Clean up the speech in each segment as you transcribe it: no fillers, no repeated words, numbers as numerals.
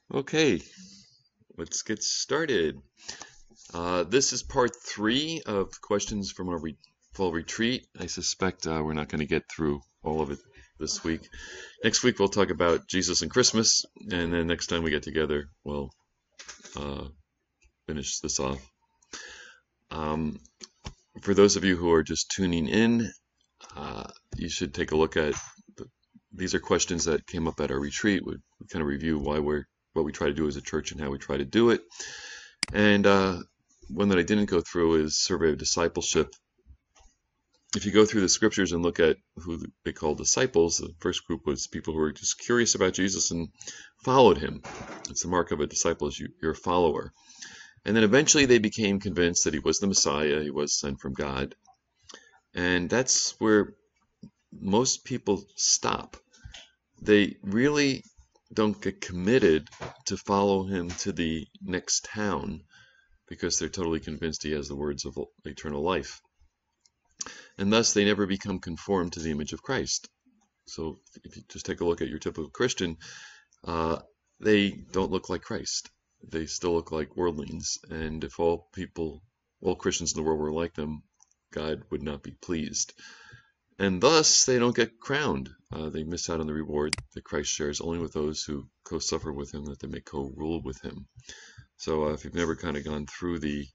Okay, let's get started. This is part 3 of questions from our fall retreat. I suspect we're not going to get through all of it this week. Next week we'll talk about Jesus and Christmas, and then next time we get together we'll uh, finish this off. Um, for those of you who are just tuning in, you should take a look at these are questions that came up at our retreat. We kind of review what we try to do as a church and how we try to do it. And one that I didn't go through is Survey of Discipleship. If you go through the scriptures and look at who they call disciples, the first group was people who were just curious about Jesus and followed him. It's the mark of a disciple is you're a follower. And then eventually they became convinced that he was the Messiah, he was sent from God. And that's where most people stop. They really don't get committed to follow him to the next town because they're totally convinced he has the words of eternal life. And thus they never become conformed to the image of Christ. So if you just take a look at your typical Christian, they don't look like Christ. They still look like worldlings. And if all Christians in the world were like them, God would not be pleased. And thus they don't get crowned. They miss out on the reward that Christ shares only with those who co-suffer with him, that they may co-rule with him. So if you've never kind of gone through the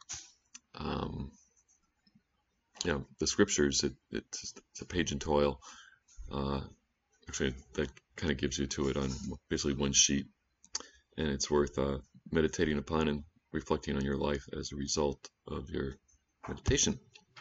scriptures, it's a page in toil. Actually, that kind of gives you to it on basically one sheet, and it's worth meditating upon and reflecting on your life as a result of your meditation.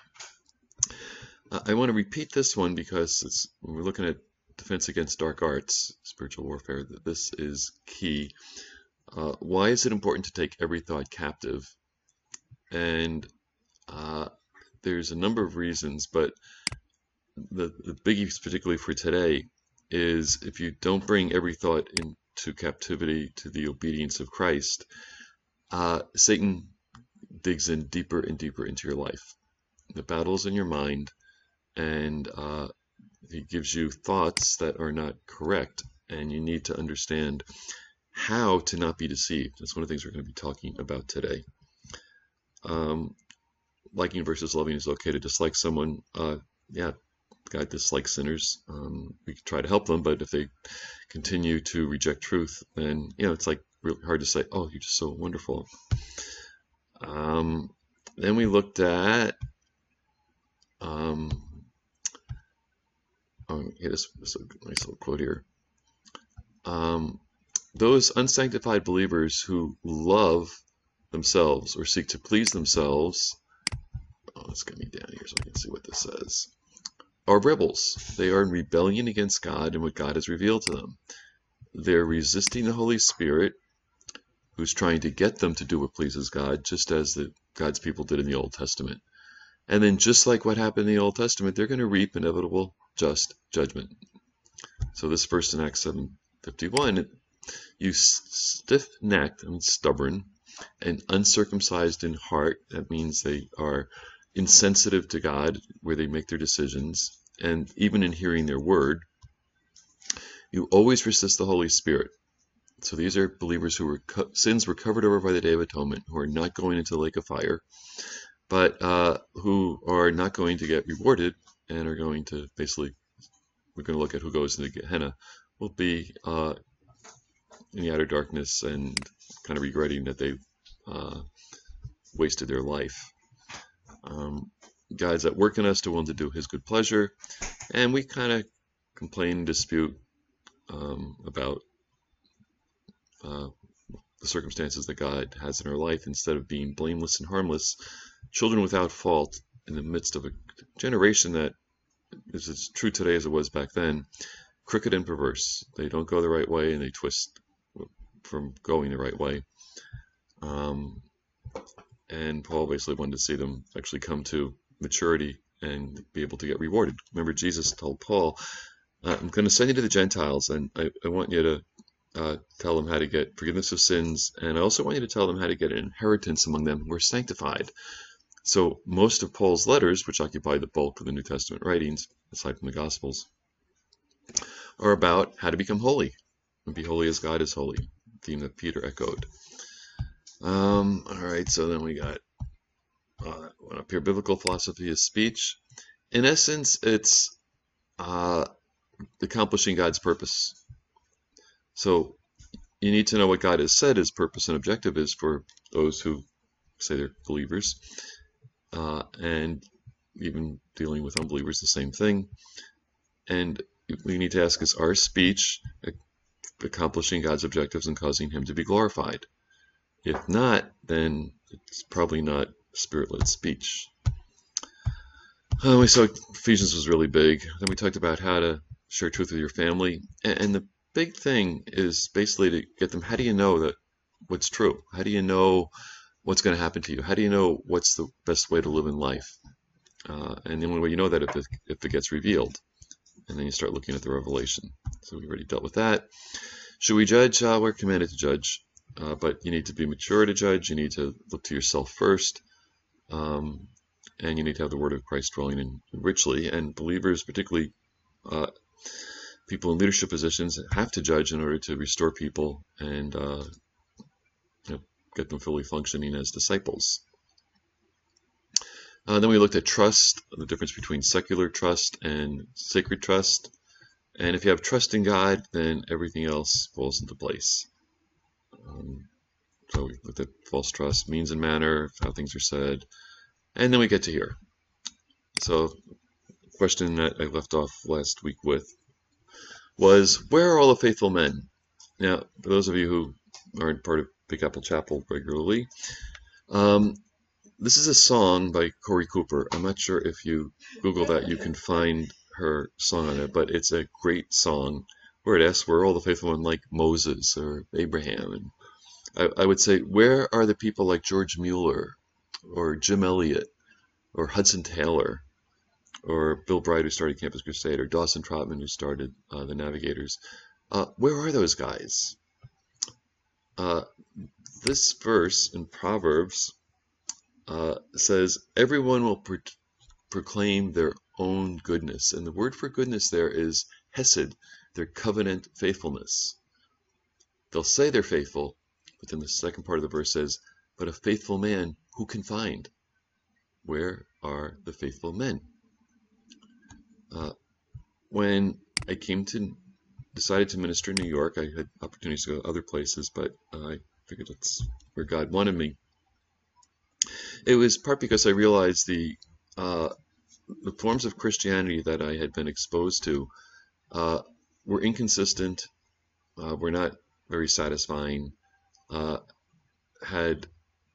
I want to repeat this one because when we're looking at defense against dark arts, spiritual warfare, this is key. Why is it important to take every thought captive? And there's a number of reasons, but the biggie, particularly for today, is if you don't bring every thought into captivity to the obedience of Christ, Satan digs in deeper and deeper into your life. The battle is in your mind, and he gives you thoughts that are not correct, and you need to understand how to not be deceived. That's one of the things we're going to be talking about today. Liking versus loving is okay to dislike someone. God dislikes sinners. We can try to help them, but if they continue to reject truth, then it's like really hard to say, "Oh, you're just so wonderful." Then we looked at this is a nice little quote here. Those unsanctified believers who love themselves or seek to please themselves. Let's get me down here so I can see what this says. Are rebels. They are in rebellion against God and what God has revealed to them. They're resisting the Holy Spirit, who's trying to get them to do what pleases God, just as God's people did in the Old Testament. And then just like what happened in the Old Testament, they're going to reap inevitable just judgment. So this verse in Acts 7:51, you stiff-necked and stubborn and uncircumcised in heart, that means they are insensitive to God where they make their decisions, and even in hearing their word, you always resist the Holy Spirit. So these are believers who sins were covered over by the Day of Atonement, who are not going into the lake of fire, but who are not going to get rewarded and are going to basically, we're going to look at who goes into Gehenna, will be in the outer darkness and kind of regretting that they wasted their life. God's at work in us to want to do his good pleasure, and we kind of complain and dispute about the circumstances that God has in our life instead of being blameless and harmless, children without fault in the midst of a generation that is as true today as it was back then, crooked and perverse. They don't go the right way and they twist from going the right way. And Paul basically wanted to see them actually come to maturity and be able to get rewarded. Remember, Jesus told Paul, I'm going to send you to the Gentiles, and I want you to tell them how to get forgiveness of sins, and I also want you to tell them how to get an inheritance among them who are sanctified. So most of Paul's letters, which occupy the bulk of the New Testament writings, aside from the Gospels, are about how to become holy and be holy as God is holy. theme that Peter echoed. All right, so then we got one up here. Biblical philosophy of speech. In essence, it's accomplishing God's purpose. So you need to know what God has said his purpose and objective is for those who say they're believers, and even dealing with unbelievers, the same thing. And we need to ask, is our speech accomplishing God's objectives and causing him to be glorified? If not, then it's probably not spirit-led speech. We saw Ephesians was really big. Then we talked about how to share truth with your family. And the big thing is basically to get them, how do you know that what's true? How do you know what's going to happen to you? How do you know what's the best way to live in life? And the only way you know that if it gets revealed. And then you start looking at the revelation. So we already dealt with that. Should we judge? We're commanded to judge. But you need to be mature to judge. You need to look to yourself first. And you need to have the word of Christ dwelling in richly. And believers, particularly people in leadership positions, have to judge in order to restore people and get them fully functioning as disciples. Then we looked at trust, the difference between secular trust and sacred trust. And if you have trust in God, then everything else falls into place. So we looked at false trust, means and manner, how things are said. And then we get to here. So the question that I left off last week with was, where are all the faithful men? Now, for those of you who aren't part of Big Apple Chapel regularly, this is a song by Corey Cooper. I'm not sure if you Google that, you can find her song on it, but it's a great song where it asks, where are all the faithful men like Moses or Abraham? And I would say, where are the people like George Mueller or Jim Elliott or Hudson Taylor or Bill Bright, who started Campus Crusade, or Dawson Trotman, who started the Navigators? Where are those guys? This verse in Proverbs says, everyone will proclaim their own goodness. And the word for goodness there is hesed, their covenant faithfulness. They'll say they're faithful, but then the second part of the verse says, but a faithful man who can find? Where are the faithful men? When I decided to minister in New York, I had opportunities to go other places, but I figured that's where God wanted me. It was part because I realized the forms of Christianity that I had been exposed to were inconsistent, were not very satisfying, had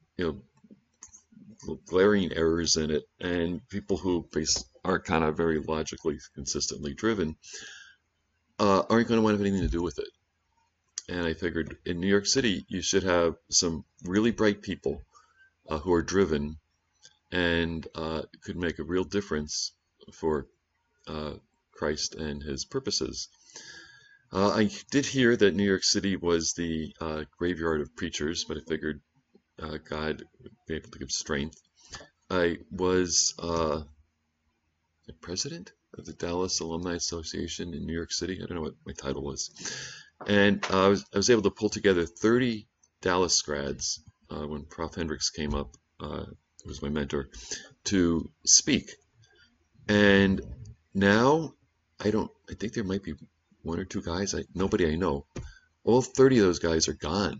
glaring errors in it, and people who are kind of very logically consistently driven aren't going to want to have anything to do with it. And I figured in New York City you should have some really bright people who are driven and could make a real difference for Christ and his purposes. I did hear that New York City was the graveyard of preachers, but I figured God would be able to give strength. I was the president of the Dallas Alumni Association in New York City. I don't know what my title was. And I was able to pull together 30 Dallas grads when Prof. Hendricks came up, who was my mentor, to speak. And now I think there might be one or two guys, nobody I know. All 30 of those guys are gone.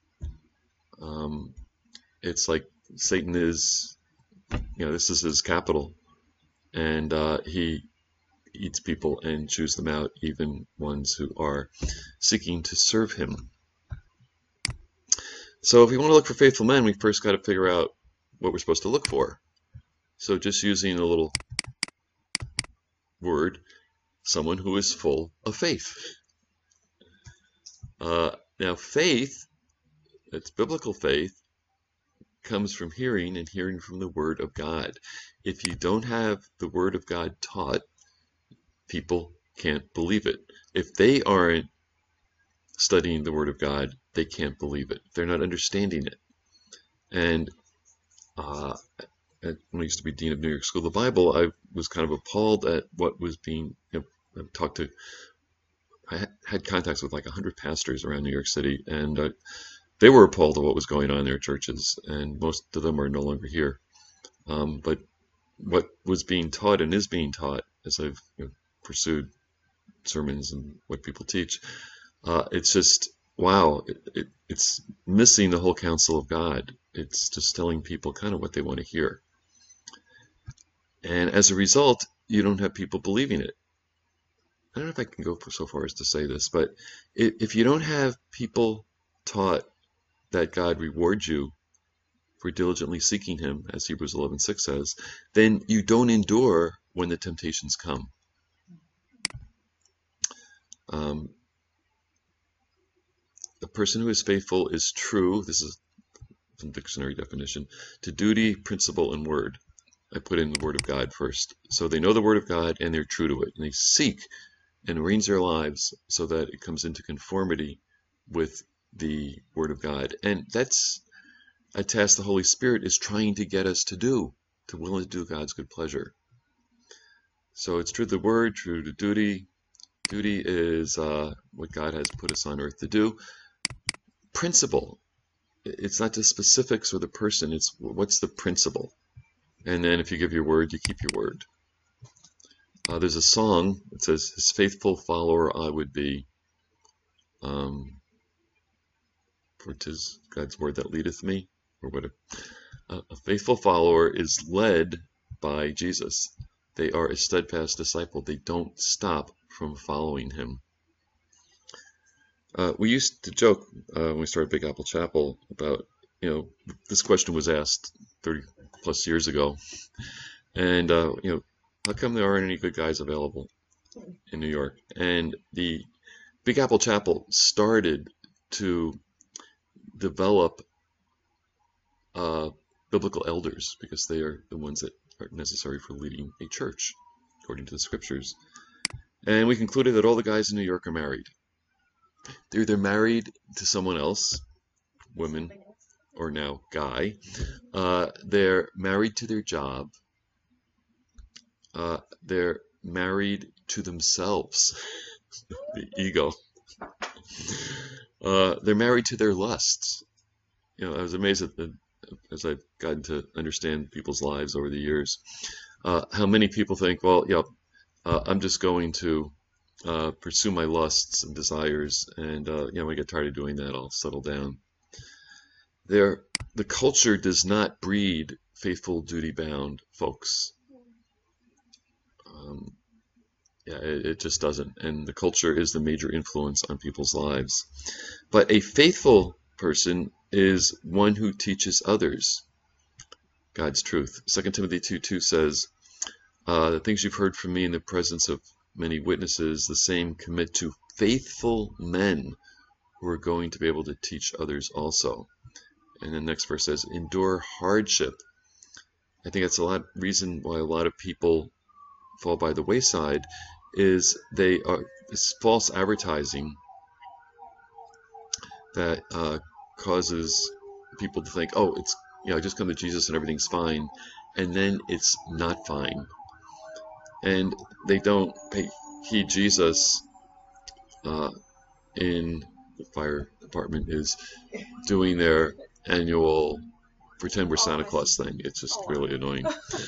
It's like Satan is, this is his capital. And he eats people and chews them out, even ones who are seeking to serve him. So if we want to look for faithful men, we first got to figure out what we're supposed to look for. So just using a little word, someone who is full of faith. Now faith, it's biblical faith, comes from hearing, and hearing from the Word of God. If you don't have the Word of God taught, people can't believe it. If they aren't studying the Word of God, they can't believe it. They're not understanding it. And when I used to be dean of New York School of the Bible, I was kind of appalled at what was being talked to I had contacts with like 100 pastors around New York City, and they were appalled at what was going on in their churches, and most of them are no longer here. But what was being taught and is being taught, as I've pursued sermons and what people teach, it's just, wow, it's missing the whole counsel of God. It's just telling people kind of what they want to hear. And as a result, you don't have people believing it. I don't know if I can go so far as to say this, but if you don't have people taught that God rewards you for diligently seeking him, as Hebrews 11:6 says, then you don't endure when the temptations come. The person who is faithful is true, this is from dictionary definition, to duty, principle, and word. I put in the word of God first. So they know the word of God and they're true to it. And they seek and arrange their lives so that it comes into conformity with the word of God. And that's a task the Holy Spirit is trying to get us to do, to willing to do God's good pleasure. So it's true to the word, true to duty. Duty is what God has put us on earth to do. Principle. It's not just specifics or the person, it's what's the principle. And then if you give your word, you keep your word. There's a song that says, his faithful follower I would be, for 'tis God's word that leadeth me, or whatever. A faithful follower is led by Jesus. They are a steadfast disciple. They don't stop from following him. We used to joke when we started Big Apple Chapel about, this question was asked 30 plus years ago. And, how come there aren't any good guys available in New York? And the Big Apple Chapel started to develop biblical elders because they are the ones that are necessary for leading a church, according to the scriptures. And we concluded that all the guys in New York are married. They're either married to someone else, women, or now guy. They're married to their job. They're married to themselves, the ego. They're married to their lusts. I was amazed as I've gotten to understand people's lives over the years, how many people think, well, I'm just going to pursue my lusts and desires, and when I get tired of doing that, I'll settle down. The culture does not breed faithful, duty-bound folks. It just doesn't, and the culture is the major influence on people's lives. But a faithful person is one who teaches others God's truth. 2 Timothy 2:2 says, the things you've heard from me in the presence of many witnesses, the same commit to faithful men who are going to be able to teach others also. And the next verse says, endure hardship. I think that's a reason why a lot of people fall by the wayside is this false advertising that causes people to think, oh, it's just come to Jesus and everything's fine, and then it's not fine. And they don't heed Jesus in the fire department is doing their annual pretend we're Santa Claus thing. It's just really annoying.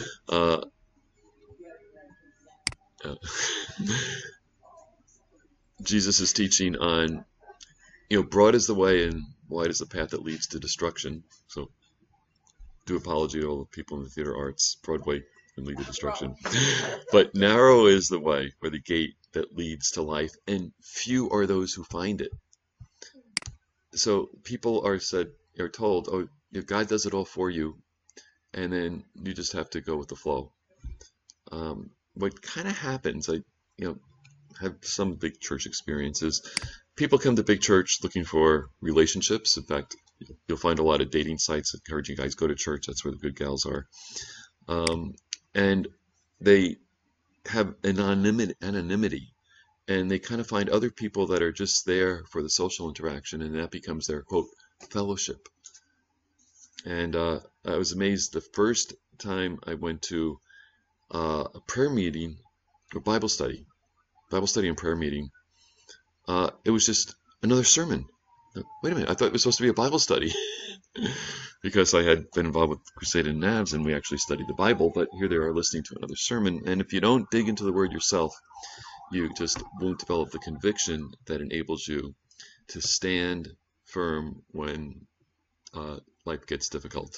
Jesus is teaching on, broad is the way and wide is the path that leads to destruction. So do apology to all the people in the theater arts. Broadway can lead to destruction. But narrow is the way, or the gate that leads to life, and few are those who find it. So people are told, oh, God does it all for you, and then you just have to go with the flow. What kind of happens, I have some big church experiences. People come to big church looking for relationships. In fact, you'll find a lot of dating sites encouraging guys go to church. That's where the good gals are. And they have anonymity, and they kind of find other people that are just there for the social interaction, and that becomes their, quote, fellowship. And I was amazed the first time I went to a prayer meeting, or Bible study and prayer meeting, it was just another sermon. Wait a minute, I thought it was supposed to be a Bible study. Because I had been involved with Crusade and Navs and we actually studied the Bible, but here they are listening to another sermon. And if you don't dig into the Word yourself, you just won't develop the conviction that enables you to stand firm when life gets difficult.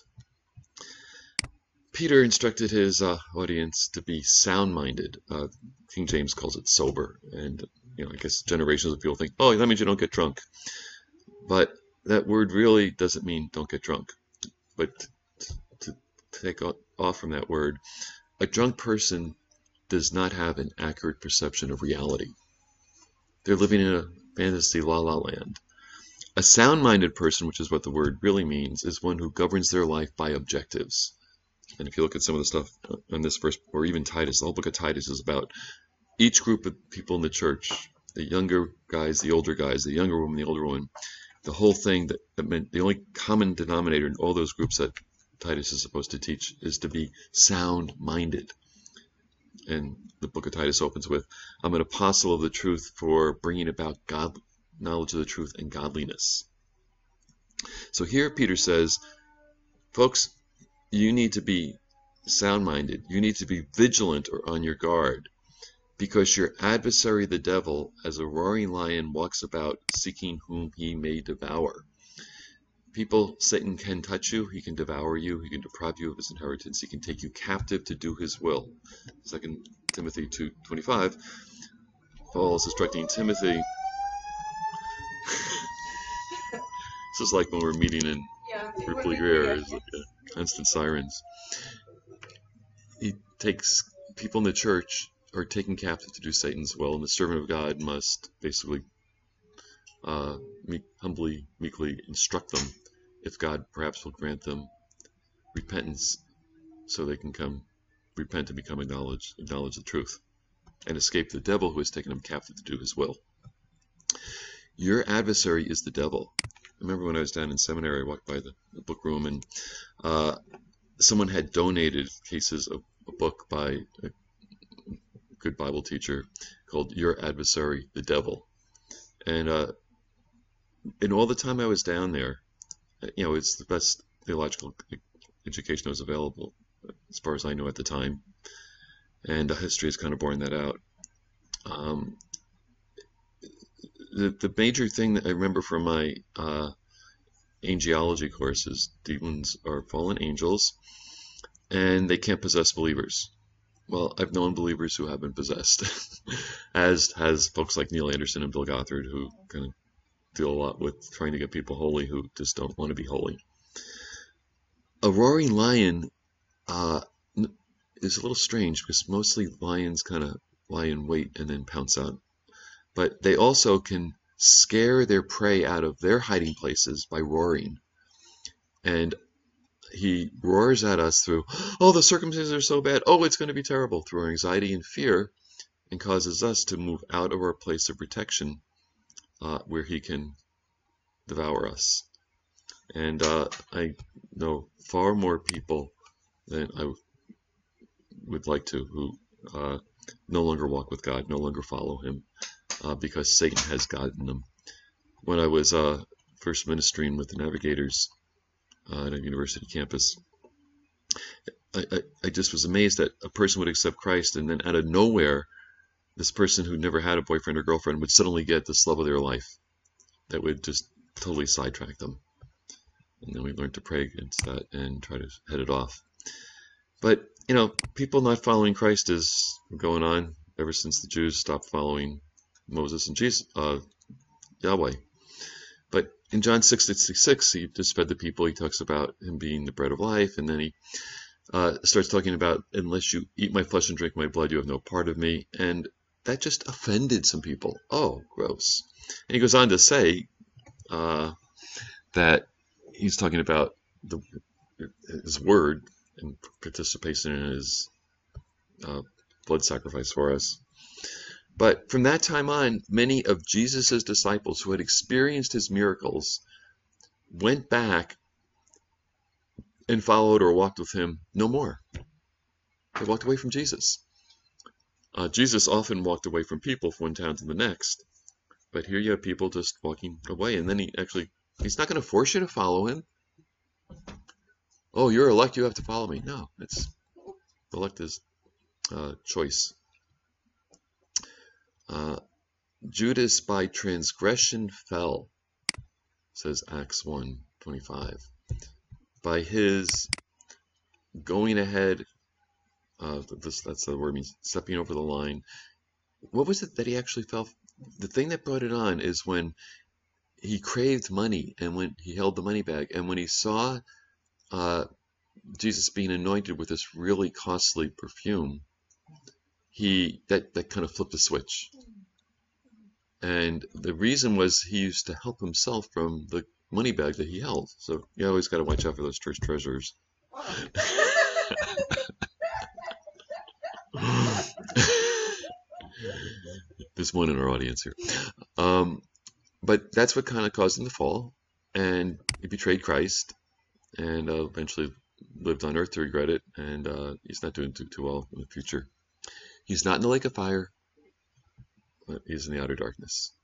Peter instructed his audience to be sound-minded. King James calls it sober. And I guess generations of people think, oh, that means you don't get drunk. But that word really doesn't mean don't get drunk. But to take off from that word, a drunk person does not have an accurate perception of reality. They're living in a fantasy la-la land. A sound-minded person, which is what the word really means, is one who governs their life by objectives. And if you look at some of the stuff on this verse, or even Titus, the whole book of Titus is about each group of people in the church, the younger guys, the older guys, the younger woman, the older woman, the whole thing that meant the only common denominator in all those groups that Titus is supposed to teach is to be sound-minded. And the book of Titus opens with, I'm an apostle of the truth for bringing about God, knowledge of the truth and godliness. So here Peter says, folks, you need to be sound-minded. You need to be vigilant or on your guard, because your adversary, the devil, as a roaring lion, walks about seeking whom he may devour. Satan can touch you, he can devour you, he can deprive you of his inheritance, he can take you captive to do his will. 2 Timothy 2:25, Paul is instructing Timothy. This is like when we're meeting in Ripley Greer, it's like constant sirens. He takes people in the church are taken captive to do Satan's will, and the servant of God must basically humbly, meekly instruct them if God perhaps will grant them repentance so they can repent and acknowledge the truth and escape the devil who has taken them captive to do his will. Your adversary is the devil. I remember when I was down in seminary, I walked by the book room and someone had donated cases of a book by a good Bible teacher called Your Adversary, the Devil. And in all the time I was down there, it's the best theological education that was available as far as I know at the time. And history has kind of borne that out. The major thing that I remember from my angelology course is demons are fallen angels and they can't possess believers. Well, I've known believers who have been possessed, as has folks like Neil Anderson and Bill Gothard, who kind of deal a lot with trying to get people holy who just don't want to be holy. A roaring lion is a little strange because mostly lions kind of lie in wait and then pounce out. But they also can scare their prey out of their hiding places by roaring. And he roars at us through, oh, the circumstances are so bad. Oh, it's going to be terrible, through our anxiety and fear, and causes us to move out of our place of protection where he can devour us. And I know far more people than I would like to who no longer walk with God, no longer follow him, because Satan has gotten them. When I was first ministering with the Navigators at a university campus, I just was amazed that a person would accept Christ and then out of nowhere, this person who never had a boyfriend or girlfriend would suddenly get this love of their life that would just totally sidetrack them. And then we learned to pray against that and try to head it off. But, people not following Christ is going on ever since the Jews stopped following Moses and Jesus, Yahweh. But in John 6:66, he just fed the people. He talks about him being the bread of life. And then he starts talking about, unless you eat my flesh and drink my blood, you have no part of me. And that just offended some people. Oh, gross. And he goes on to say that he's talking about his word and participation in his blood sacrifice for us. But from that time on, many of Jesus' disciples who had experienced his miracles went back and followed or walked with him no more. They walked away from Jesus. Jesus often walked away from people from one town to the next. But here you have people just walking away, and then he's not going to force you to follow him. Oh, you're elect, you have to follow me. No, it's elect is choice. Judas by transgression fell, says Acts 1:25. By his going ahead, that's the word means stepping over the line. What was it that he actually fell? The thing that brought it on is when he craved money, and when he held the money bag, and when he saw Jesus being anointed with this really costly perfume, that kind of flipped the switch. And the reason was he used to help himself from the money bag that he held. So you always got to watch out for those church treasures. There's one in our audience here. But that's what kind of caused him to fall. And he betrayed Christ, and eventually lived on earth to regret it. And he's not doing too well in the future. He's not in the lake of fire. He's in the outer darkness.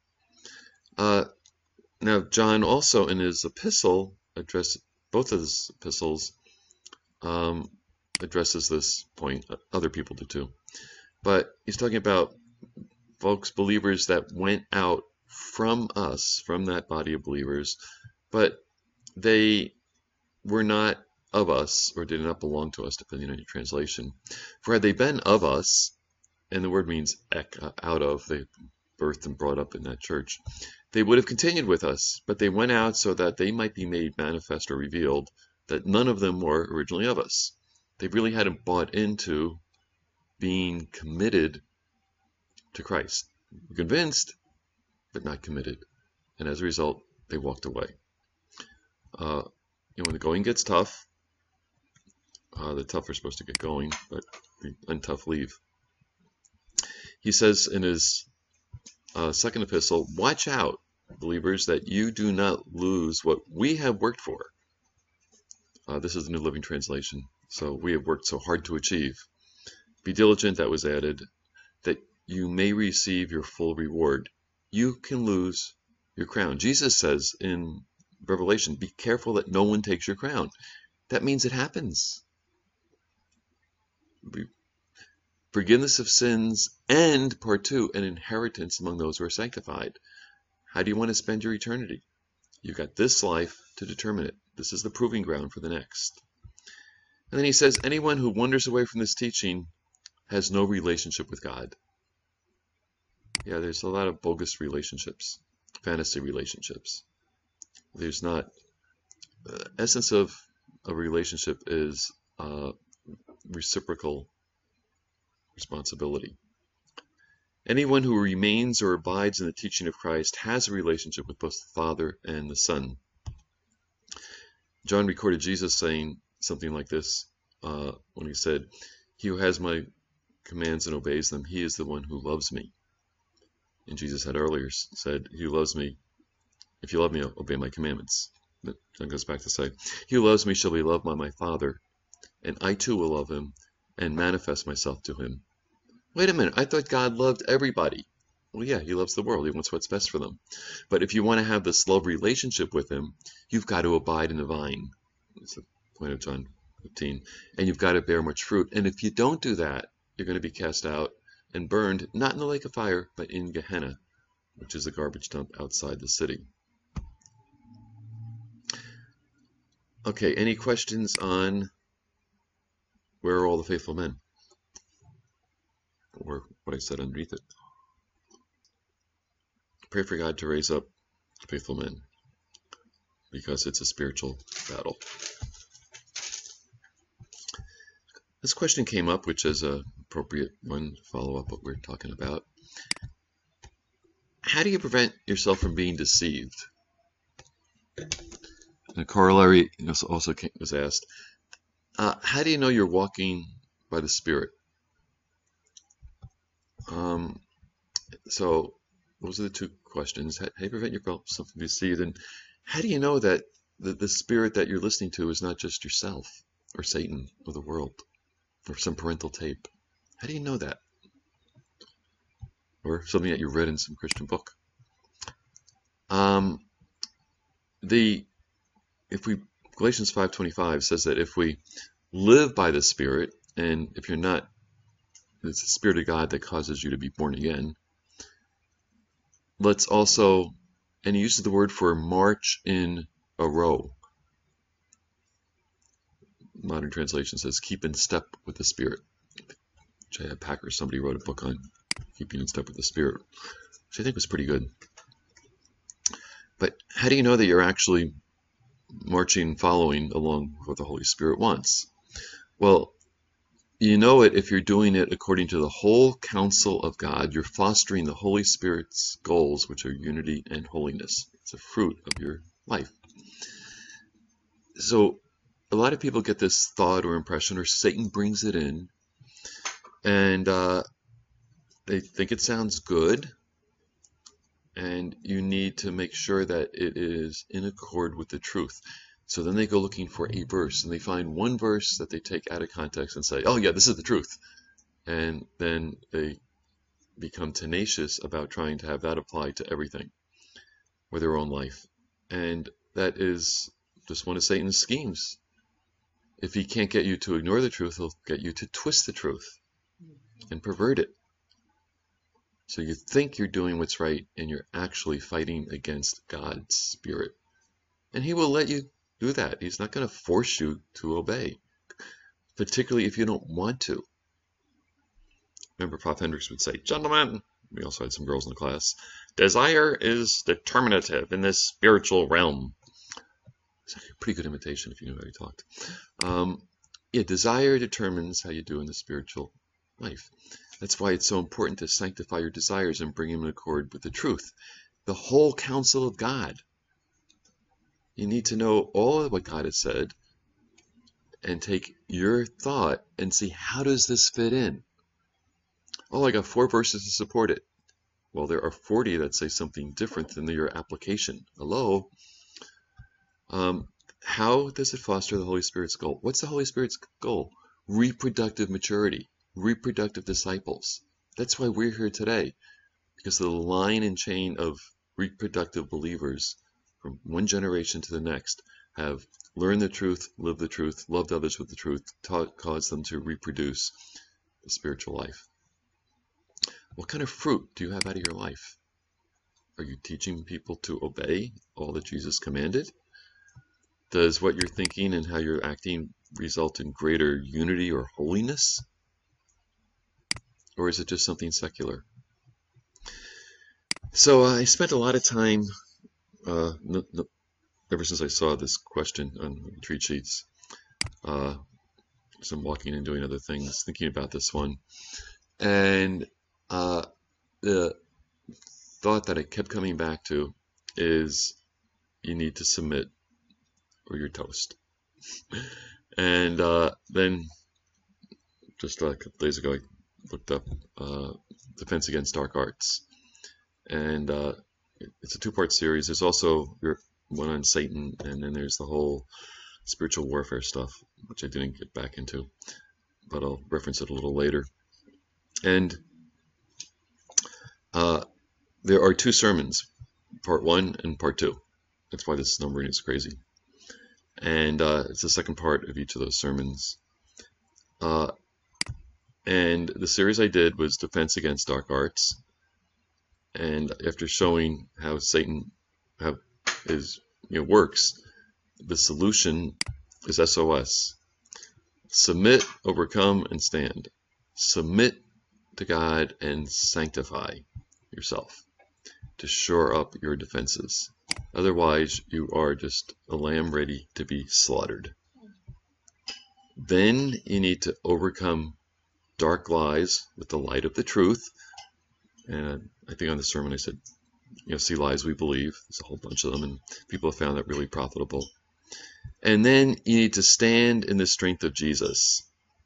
Now, John also in his epistle both of his epistles addresses this point. Other people do too. But he's talking about folks, believers that went out from us, from that body of believers, but they were not of us, or did not belong to us, depending on your translation. For had they been of us, and the word means out of, they birthed and brought up in that church, they would have continued with us, but they went out so that they might be made manifest or revealed that none of them were originally of us. They really hadn't bought into being committed to Christ. Convinced, but not committed. And as a result, they walked away. When the going gets tough, the tough are supposed to get going, but the untough leave. He says in his second epistle, watch out, believers, that you do not lose what we have worked for. This is the New Living Translation. So we have worked so hard to achieve. Be diligent, that was added, that you may receive your full reward. You can lose your crown. Jesus says in Revelation, be careful that no one takes your crown. That means it happens. Forgiveness of sins, and part 2, an inheritance among those who are sanctified. How do you want to spend your eternity? You've got this life to determine it. This is the proving ground for the next. And then he says, anyone who wanders away from this teaching has no relationship with God. Yeah, there's a lot of bogus relationships, fantasy relationships. There's not, the essence of a relationship is reciprocal responsibility. Anyone who remains or abides in the teaching of Christ has a relationship with both the Father and the Son. John recorded Jesus saying something like this when he said, he who has my commands and obeys them, he is the one who loves me. And Jesus had earlier said, he who loves me, if you love me, obey my commandments. But John goes back to say, he who loves me shall be loved by my Father, and I too will love him and manifest myself to him. Wait a minute, I thought God loved everybody. Well, yeah, he loves the world. He wants what's best for them. But if you want to have this love relationship with him, you've got to abide in the vine. That's the point of John 15. And you've got to bear much fruit. And if you don't do that, you're going to be cast out and burned, not in the lake of fire, but in Gehenna, which is a garbage dump outside the city. Okay, any questions on where are all the faithful men? Or what I said underneath it. Pray for God to raise up faithful men, because it's a spiritual battle. This question came up, which is an appropriate one to follow up what we're talking about. How do you prevent yourself from being deceived? And a corollary also was asked, how do you know you're walking by the Spirit? So those are the two questions. How do you prevent yourself from being deceived? And how do you know that the Spirit that you're listening to is not just yourself or Satan or the world or some parental tape? How do you know that? Or something that you read in some Christian book? Um, Galatians 5:25 says that if we live by the Spirit, and if you're not, it's the Spirit of God that causes you to be born again. Let's also, and he uses the word for march in a row. Modern translation says keep in step with the Spirit. J.I. Packer, somebody wrote a book on keeping in step with the Spirit, which I think was pretty good. But how do you know that you're actually marching, following along with what the Holy Spirit wants? Well, you know it if you're doing it according to the whole counsel of God. You're fostering the Holy Spirit's goals, which are unity and holiness. It's a fruit of your life. So a lot of people get this thought or impression, or Satan brings it in, and they think it sounds good, and you need to make sure that it is in accord with the truth. So then they go looking for a verse, and they find one verse that they take out of context and say, oh yeah, this is the truth. And then they become tenacious about trying to have that apply to everything or their own life. And that is just one of Satan's schemes. If he can't get you to ignore the truth, he'll get you to twist the truth and pervert it. So you think you're doing what's right, and you're actually fighting against God's Spirit. And he will let you do that. He's not going to force you to obey, particularly if you don't want to. Remember, Prof. Hendricks would say, gentlemen, we also had some girls in the class, desire is determinative in this spiritual realm. It's actually a pretty good imitation if you knew how he talked. Yeah, desire determines how you do in the spiritual life. That's why it's so important to sanctify your desires and bring them in accord with the truth. The whole counsel of God. You need to know all of what God has said and take your thought and see, how does this fit in? Oh, I got 4 verses to support it. Well, there are 40 that say something different than your application. Hello? How does it foster the Holy Spirit's goal? What's the Holy Spirit's goal? Reproductive maturity, reproductive disciples. That's why we're here today, because the line and chain of reproductive believers from one generation to the next have learned the truth, lived the truth, loved others with the truth, caused them to reproduce the spiritual life. What kind of fruit do you have out of your life? Are you teaching people to obey all that Jesus commanded? Does what you're thinking and how you're acting result in greater unity or holiness? Or is it just something secular? So I spent a lot of time, ever since I saw this question on the retreat sheets, as I'm walking and doing other things, thinking about this one. And the thought that I kept coming back to is you need to submit or you're toast. And then just a couple days ago, I looked up Defense Against Dark Arts. And it's a 2-part series. There's also one on Satan, and then there's the whole spiritual warfare stuff, which I didn't get back into, but I'll reference it a little later. And there are 2 sermons, part 1 and part 2. That's why this numbering is crazy. And it's the second part of each of those sermons. And the series I did was Defense Against Dark Arts. And after showing how Satan works, the solution is SOS. Submit, overcome, and stand. Submit to God and sanctify yourself to shore up your defenses. Otherwise, you are just a lamb ready to be slaughtered. Then you need to overcome dark lies with the light of the truth. And I think on the sermon I said, see lies we believe. There's a whole bunch of them, and people have found that really profitable. And then you need to stand in the strength of Jesus.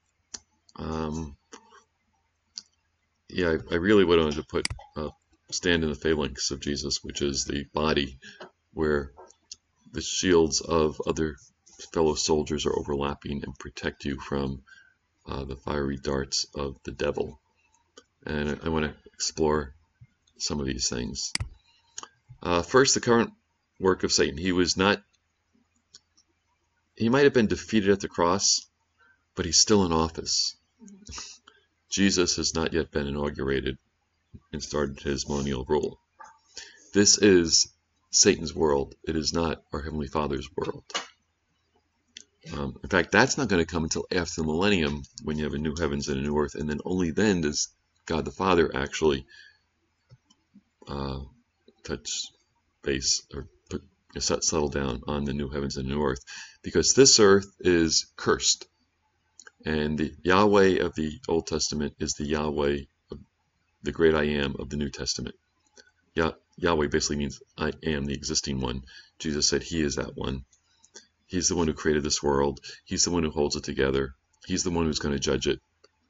I really would want to put stand in the phalanx of Jesus, which is the body where the shields of other fellow soldiers are overlapping and protect you from the fiery darts of the devil. And I want to explore some of these things. First, the current work of Satan. He might have been defeated at the cross, but he's still in office. Jesus has not yet been inaugurated and started his millennial rule. This is Satan's world. It is not our Heavenly Father's world. In fact, that's not going to come until after the millennium, when you have a new heavens and a new earth, and then only then does God the Father actually touch base or settle down on the new heavens and new earth, because this earth is cursed, and the Yahweh of the Old Testament is the Yahweh, the great I am of the New Testament. Yahweh basically means I am the existing one. Jesus said he is that one. He's the one who created this world. He's the one who holds it together. He's the one who's going to judge it.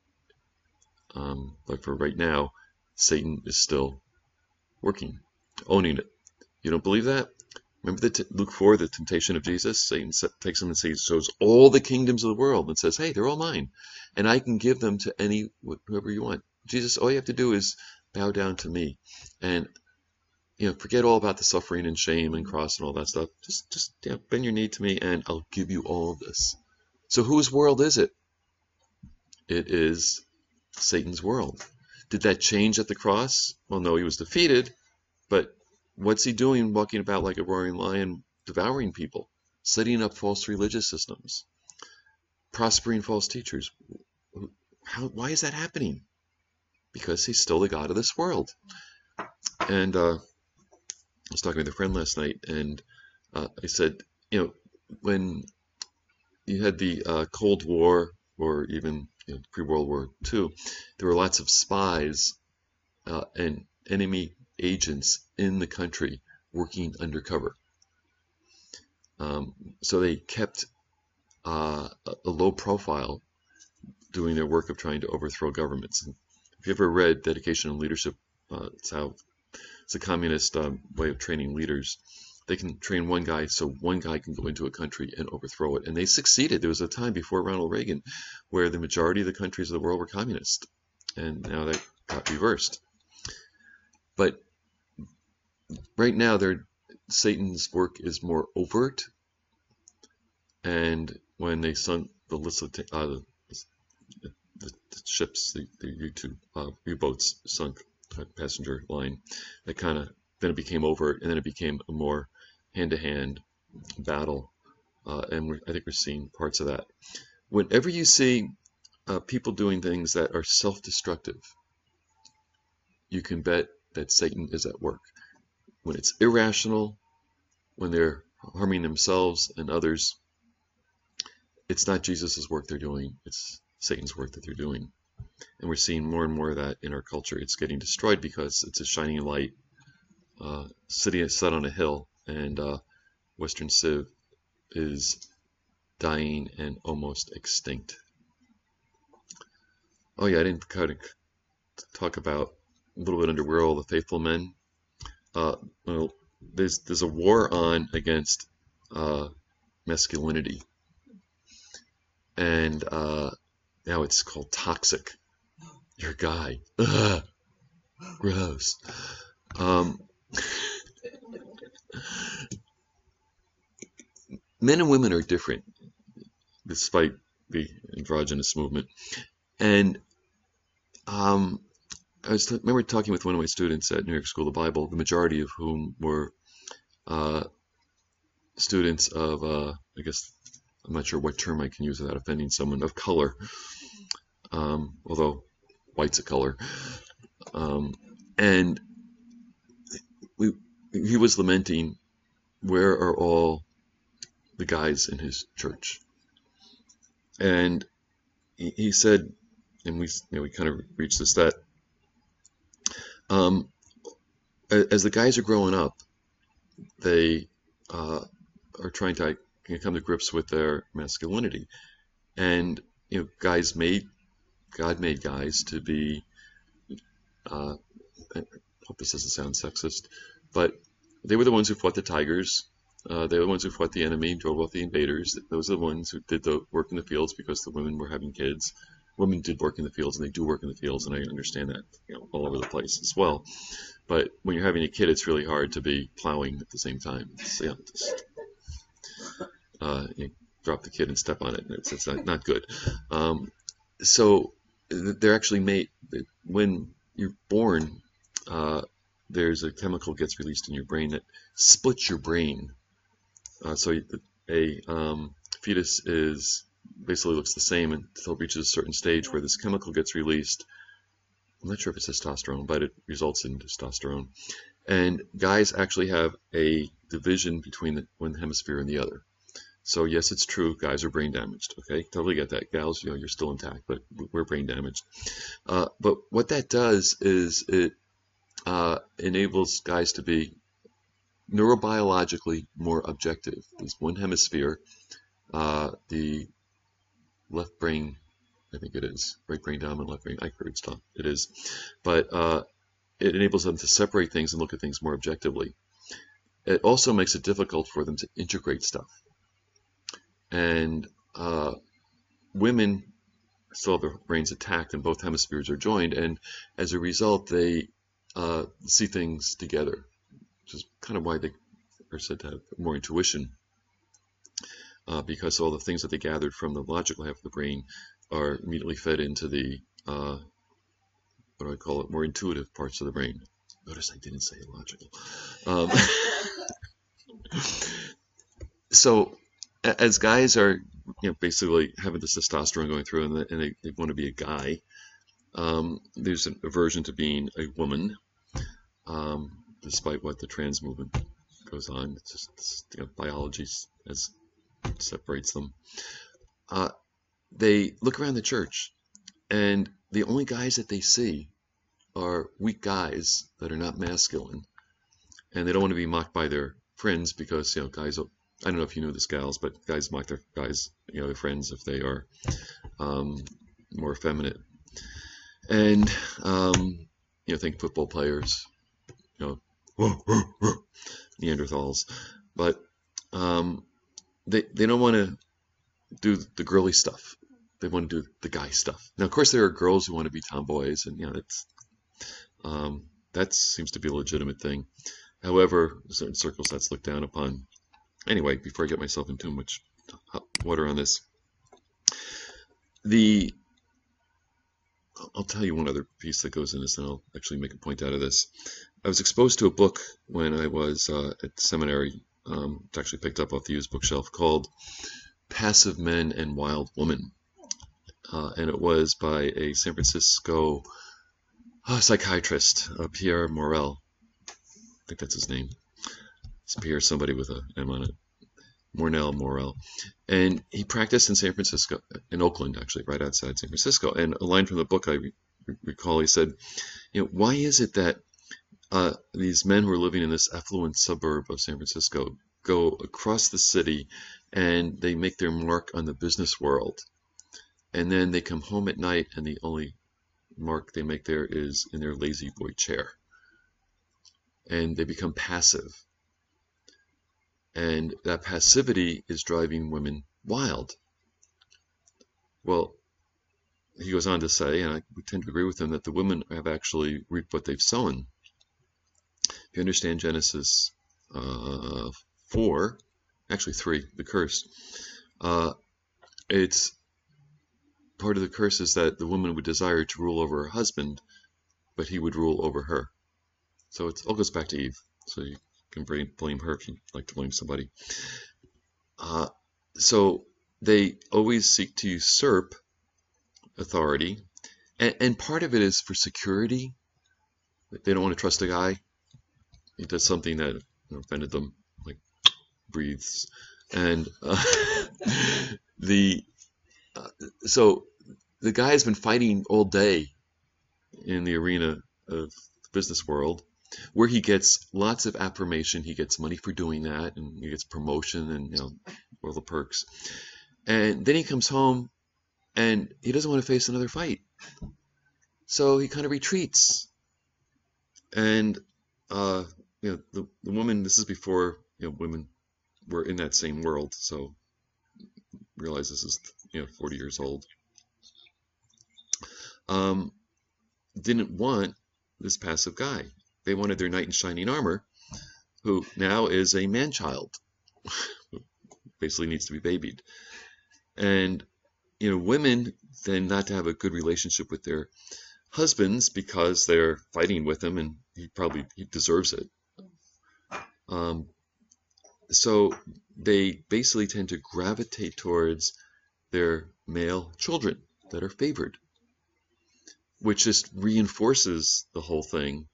But for right now, Satan is still working, owning it. You don't believe that? Remember Luke 4, the temptation of Jesus? Satan takes him and shows all the kingdoms of the world and says, hey, they're all mine, and I can give them to whoever you want. Jesus, all you have to do is bow down to me, and forget all about the suffering and shame and cross and all that stuff. Just bend your knee to me, and I'll give you all of this. So whose world is it? It is Satan's world. Did that change at the cross? Well, no, he was defeated, but what's he doing walking about like a roaring lion, devouring people, setting up false religious systems, prospering false teachers? Why is that happening? Because he's still the God of this world. And I was talking with a friend last night, and I said, when you had the Cold War, or even pre-World War II, there were lots of spies and enemy agents in the country working undercover. So they kept a low profile, doing their work of trying to overthrow governments. If you ever read Dedication and Leadership, it's a communist way of training leaders. They can train one guy so one guy can go into a country and overthrow it. And they succeeded. There was a time before Ronald Reagan where the majority of the countries of the world were communist. And now that got reversed. But right now, Satan's work is more overt. And when they sunk the ships, the U-boats sunk passenger line, that then it became overt, and then it became a more hand-to-hand battle, and I think we're seeing parts of that. Whenever you see people doing things that are self-destructive, you can bet that Satan is at work. When it's irrational, when they're harming themselves and others, it's not Jesus' work they're doing, it's Satan's work that they're doing. And we're seeing more and more of that in our culture. It's getting destroyed because it's a shining light, city set on a hill, and Western Civ is dying and almost extinct. Oh yeah, I didn't talk about a little bit under where all the faithful men. Well, there's a war on against masculinity, and now it's called toxic. You're a guy. Ugh, gross. Men and women are different, despite the androgynous movement. And I remember talking with one of my students at New York School of the Bible, the majority of whom were students of, I guess, I'm not sure what term I can use without offending someone, of color, although white's a color. And he was lamenting, where are all the guys in his church? And he said, and we kind of reached this, that as the guys are growing up, they are trying to come to grips with their masculinity, and God made guys to be. I hope this doesn't sound sexist, but they were the ones who fought the tigers. They were the ones who fought the enemy, drove off the invaders. Those are the ones who did the work in the fields because the women were having kids. Women did work in the fields, and they do work in the fields, and I understand that all over the place as well. But when you're having a kid, it's really hard to be plowing at the same time. It's, you drop the kid and step on it. It's not good. So they're actually made when you're born. There's a chemical gets released in your brain that splits your brain. So a fetus is basically looks the same until it reaches a certain stage where this chemical gets released. I'm not sure if it's testosterone, but it results in testosterone. And guys actually have a division between one hemisphere and the other. So yes, it's true, guys are brain damaged. Okay, totally get that. Gals, you're still intact, but we're brain damaged. But what that does is it enables guys to be neurobiologically more objective. There's one hemisphere, the left brain, I think it is, right brain dominant, left brain, I heard stuff, it is, but it enables them to separate things and look at things more objectively. It also makes it difficult for them to integrate stuff. And women still have their brains attacked and both hemispheres are joined, and as a result they see things together, which is kind of why they are said to have more intuition, because all the things that they gathered from the logical half of the brain are immediately fed into the what do I call it, more intuitive parts of the brain. Notice I didn't say illogical. So as guys are basically having this testosterone going through, and they want to be a guy, there's an aversion to being a woman, despite what the trans movement goes on. It's just biology as separates them. They look around the church, and the only guys that they see are weak guys that are not masculine, and they don't want to be mocked by their friends because guys. I don't know if you know this, gals, but guys mock their guys, their friends if they are more effeminate. And think football players, Neanderthals, but they don't want to do the girly stuff. They want to do the guy stuff. Now, of course, there are girls who want to be tomboys, and that seems to be a legitimate thing. However, in certain circles, that's looked down upon. Anyway, before I get myself into too much hot water on this, I'll tell you one other piece that goes in this, and I'll actually make a point out of this. I was exposed to a book when I was at seminary. It's actually picked up off the used bookshelf, called Passive Men and Wild Women. And it was by a San Francisco psychiatrist, Pierre Morel. I think that's his name. It's Pierre, somebody with a M on it. Morel. And he practiced in San Francisco, in Oakland, actually, right outside San Francisco. And a line from the book I recall, he said, why is it that these men who are living in this affluent suburb of San Francisco go across the city and they make their mark on the business world, and then they come home at night and the only mark they make there is in their lazy boy chair, and they become passive, and that passivity is driving women wild. Well, he goes on to say, and I would tend to agree with him, that the women have actually reaped what they've sown. If you understand Genesis 4, actually 3, the curse, it's part of the curse is that the woman would desire to rule over her husband, but he would rule over her. So it all goes back to Eve. So you can blame her if you like to blame somebody. So they always seek to usurp authority, and part of it is for security. They don't want to trust a guy. He does something that offended them, like breathes, and so the guy has been fighting all day in the arena of the business world, where he gets lots of affirmation. He gets money for doing that, and he gets promotion and all the perks. And then he comes home and he doesn't want to face another fight. So he kind of retreats. And the woman, this is before women were in that same world, so realize this is 40 years old. Didn't want this passive guy. they wanted their knight in shining armor, who now is a man-child, who basically needs to be babied. And women tend not to have a good relationship with their husbands because they're fighting with him, and he deserves it. So they basically tend to gravitate towards their male children that are favored, which just reinforces the whole thing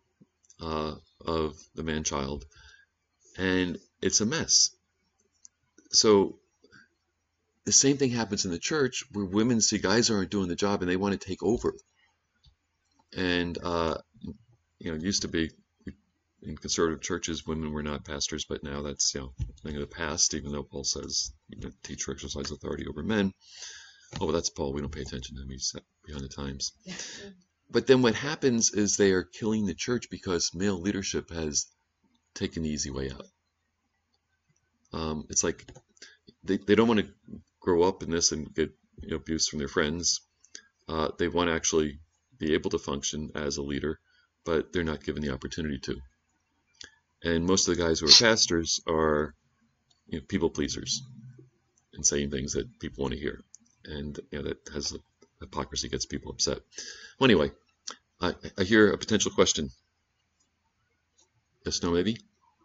of the man-child, and it's a mess. So the same thing happens in the church, where women see guys aren't doing the job and they want to take over. And it used to be in conservative churches, women were not pastors, but now that's a thing of the past. Even though Paul says, teach or exercise authority over men. Oh, well, that's Paul. We don't pay attention to him. He's behind the times. But then what happens is they are killing the church because male leadership has taken the easy way out. It's like they don't want to grow up in this and get abuse from their friends. They want to actually be able to function as a leader, but they're not given the opportunity to. And most of the guys who are pastors are people pleasers and saying things that people want to hear, and that has hypocrisy, gets people upset. Well, anyway, I hear a potential question. Yes, no, maybe?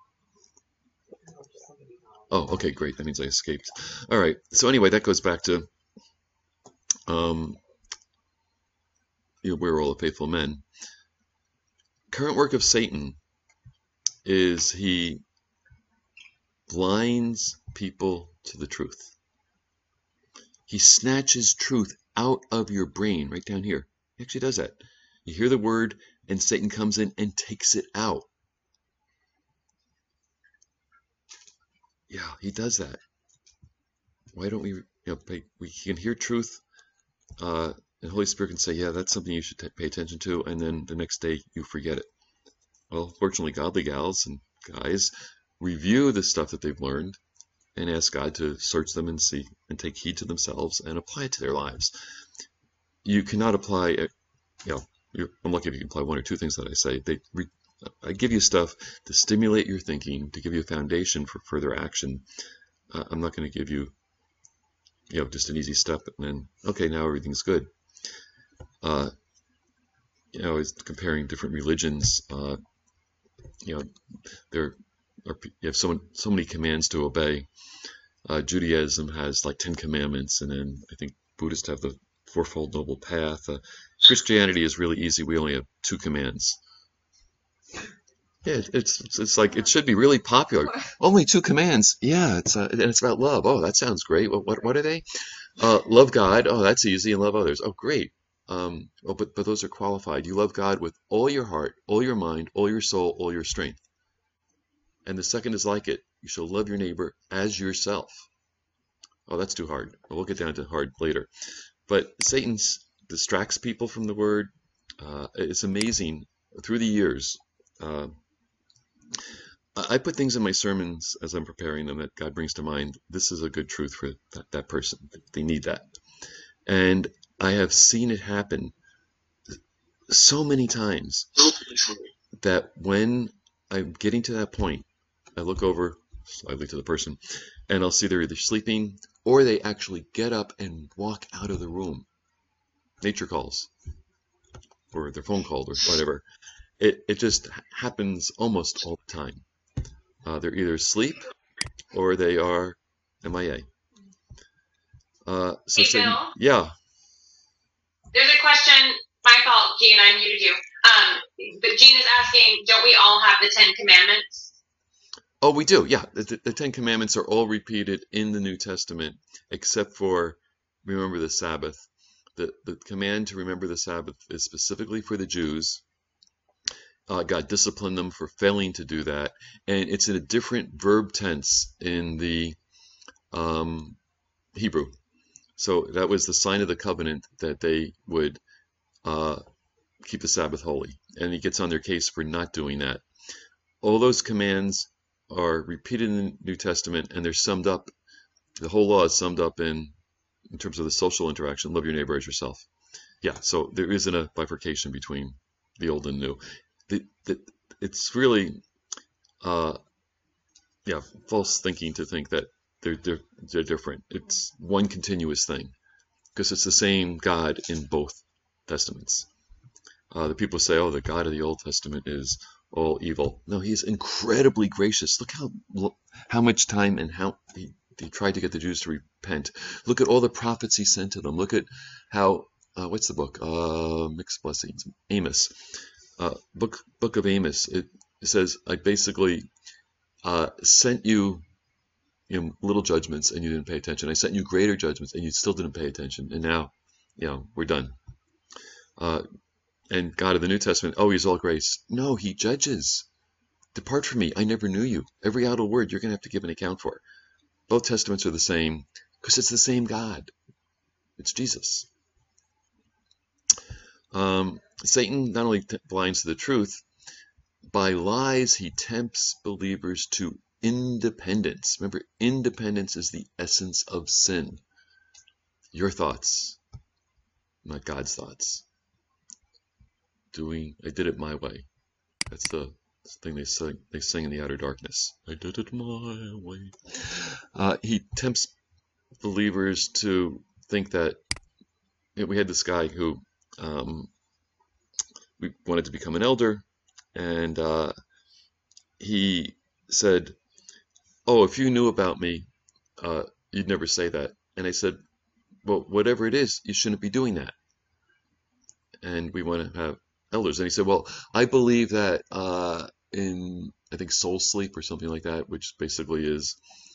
Oh, okay, great. That means I escaped. All right. So anyway, that goes back to we're all the faithful men. Current work of Satan is he blinds people to the truth. He snatches truth out of your brain, right down here. He actually does that. You hear the word, and Satan comes in and takes it out. Yeah, he does that. Why don't we, we can hear truth, and the Holy Spirit can say, yeah, that's something you should pay attention to, and then the next day you forget it. Well, fortunately, godly gals and guys review the stuff that they've learned and ask God to search them and see and take heed to themselves and apply it to their lives. You cannot apply it, I'm lucky if you can apply one or two things that I say. I give you stuff to stimulate your thinking, to give you a foundation for further action. I'm not going to give you, just an easy step and then, okay, now everything's good. Is comparing different religions. There you have so many commands to obey. Judaism has like 10 commandments, and then I think Buddhists have the Fourfold Noble Path. Christianity is really easy. We only have 2 commands. Yeah, it's like it should be really popular. Only 2 commands. Yeah, and it's about love. Oh, that sounds great. What are they? Love God. Oh, that's easy. And love others. Oh, great. But those are qualified. You love God with all your heart, all your mind, all your soul, all your strength. And the second is like it. You shall love your neighbor as yourself. Oh, that's too hard. We'll get down to hard later. But Satan distracts people from the word. It's amazing. Through the years, I put things in my sermons as I'm preparing them that God brings to mind. This is a good truth for that person. They need that. And I have seen it happen so many times that when I'm getting to that point, I look over slightly to the person, and I'll see they're either sleeping or they actually get up and walk out of the room. Nature calls, or their phone called, or whatever. It just happens almost all the time. They're either asleep or they are MIA. Hey, Bill? Yeah. There's a question. My fault, Gene. I muted you. But Gene is asking, don't we all have the 10 Commandments? Oh, we do. Yeah, the 10 Commandments are all repeated in the New Testament, except for remember the Sabbath. The command to remember the Sabbath is specifically for the Jews. God disciplined them for failing to do that, and it's in a different verb tense in the Hebrew. So that was the sign of the covenant that they would keep the Sabbath holy, and he gets on their case for not doing that. All those commands are repeated in the New Testament, and they're summed up. The whole law is summed up in terms of the social interaction. Love your neighbor as yourself. Yeah, so there isn't a bifurcation between the old and new. it's really yeah, false thinking to think that they're different. It's one continuous thing because it's the same God in both testaments. The people say, "Oh, the God of the Old Testament is all evil." No, he's incredibly gracious. Look how much time and how he tried to get the Jews to repent. Look at all the prophets he sent to them. Look at how what's the book? Mixed Blessings, Amos. Book of Amos. It says, I basically sent you, little judgments and you didn't pay attention. I sent you greater judgments and you still didn't pay attention. And now, we're done. And God of the New Testament, oh, he's all grace. No, he judges. Depart from me, I never knew you. Every idle word you're going to have to give an account for. Both testaments are the same because it's the same God. It's Jesus. Satan not only blinds to the truth, by lies he tempts believers to independence. Remember, independence is the essence of sin. Your thoughts, not God's thoughts. I did it my way. That's the thing they sing in the outer darkness. I did it my way. He tempts believers to think that we had this guy who we wanted to become an elder, and he said, "Oh, if you knew about me, you'd never say that." And I said, "Well, whatever it is, you shouldn't be doing that. And we want to have elders." And he said, "Well, I believe that in, I think, soul sleep or something like that, which basically is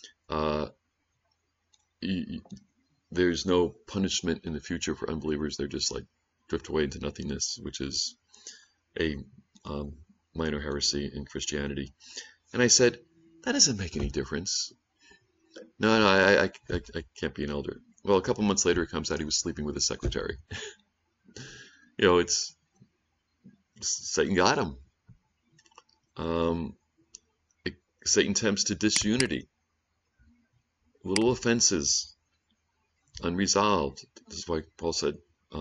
there's no punishment in the future for unbelievers. They're just like drift away into nothingness," which is a minor heresy in Christianity. And I said, that doesn't make any difference. No, I can't be an elder. Well, a couple months later, it comes out he was sleeping with his secretary. It's Satan got him. Satan tempts to disunity, little offenses, unresolved. This is why Paul said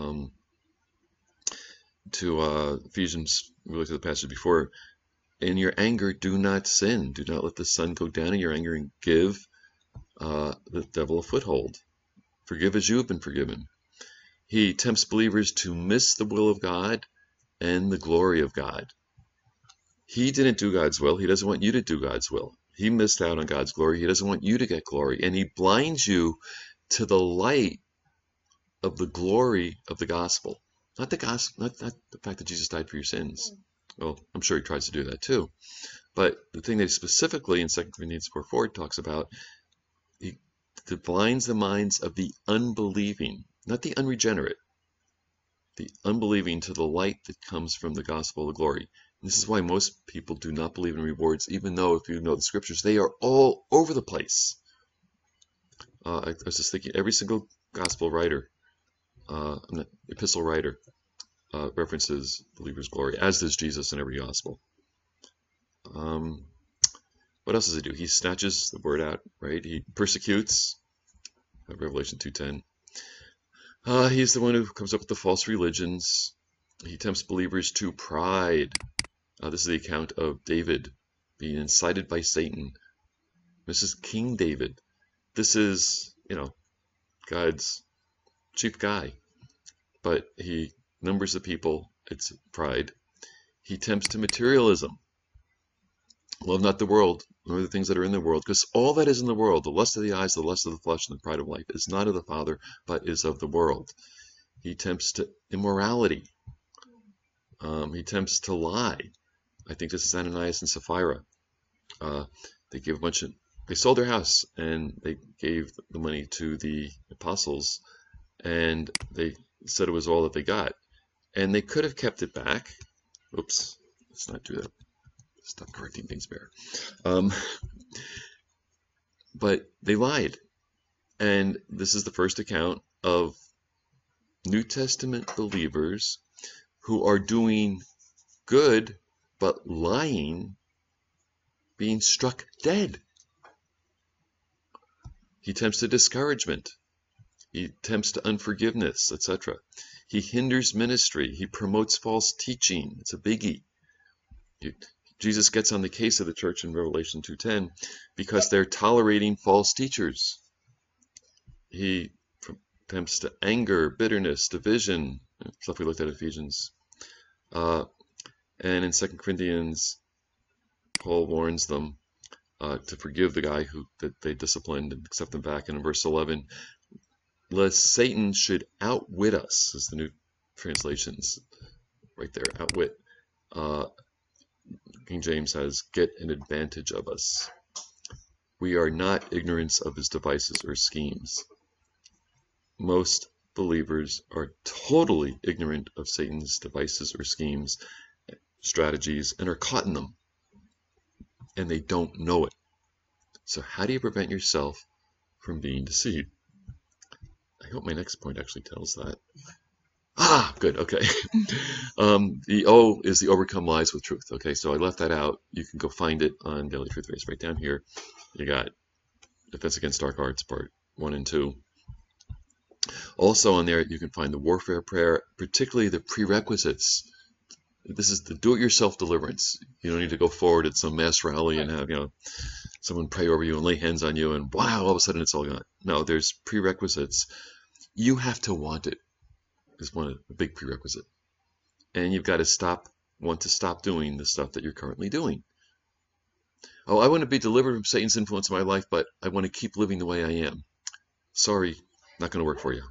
to Ephesians, we looked at the passage before, in your anger do not sin. Do not let the sun go down in your anger and give the devil a foothold. Forgive as you have been forgiven. He tempts believers to miss the will of God and the glory of God. He didn't do God's will. He doesn't want you to do God's will. He missed out on God's glory. He doesn't want you to get glory. And he blinds you to the light of the glory of the gospel. Not the gospel, not the fact that Jesus died for your sins. Well, I'm sure he tries to do that too. But the thing that specifically in 2 Corinthians 4:4 talks about, he blinds the minds of the unbelieving, not the unregenerate, the unbelieving to the light that comes from the gospel of glory. And this is why most people do not believe in rewards, even though if you know the scriptures, they are all over the place. I was just thinking, every single gospel writer, epistle writer, references believers' glory, as does Jesus in every gospel. What else does he do? He snatches the word out, right? He persecutes, Revelation 2:10. He's the one who comes up with the false religions. He tempts believers to pride. This is the account of David being incited by Satan. This is King David. This is, God's chief guy. But he numbers the people. It's pride. He tempts to materialism. Love not the world, nor the things that are in the world, because all that is in the world, the lust of the eyes, the lust of the flesh, and the pride of life, is not of the Father, but is of the world. He tempts to immorality. He tempts to lie. I think this is Ananias and Sapphira. They sold their house and they gave the money to the apostles, and they said it was all that they got. And they could have kept it back. Oops, let's not do that. Stop correcting things, Bear. But they lied. And this is the first account of New Testament believers who are doing good but lying, being struck dead. He tempts to discouragement. He tempts to unforgiveness, etc. He hinders ministry. He promotes false teaching. It's a biggie. He Jesus gets on the case of the church in Revelation 2:10 because they're tolerating false teachers. He attempts to anger, bitterness, division, stuff we looked at in Ephesians. And in 2 Corinthians, Paul warns them to forgive the guy that they disciplined and accept them back. And in verse 11, lest Satan should outwit us, is the new translations right there, outwit. King James has, get an advantage of us. We are not ignorant of his devices or schemes. Most believers are totally ignorant of Satan's devices or schemes, strategies, and are caught in them. And they don't know it. So how do you prevent yourself from being deceived? I hope my next point actually tells that. Ah, good, okay. The O is the overcome lies with truth. Okay, so I left that out. You can go find it on Daily Truth Race right down here. You got Defense Against Dark Arts, part 1 and 2. Also on there, you can find the warfare prayer, particularly the prerequisites. This is the do-it-yourself deliverance. You don't need to go forward at some mass rally and have, someone pray over you and lay hands on you and wow, all of a sudden it's all gone. No, there's prerequisites. You have to want it. Is one of the big prerequisite. And you've got to want to stop doing the stuff that you're currently doing. Oh, I want to be delivered from Satan's influence in my life, but I want to keep living the way I am. Sorry, not going to work for you.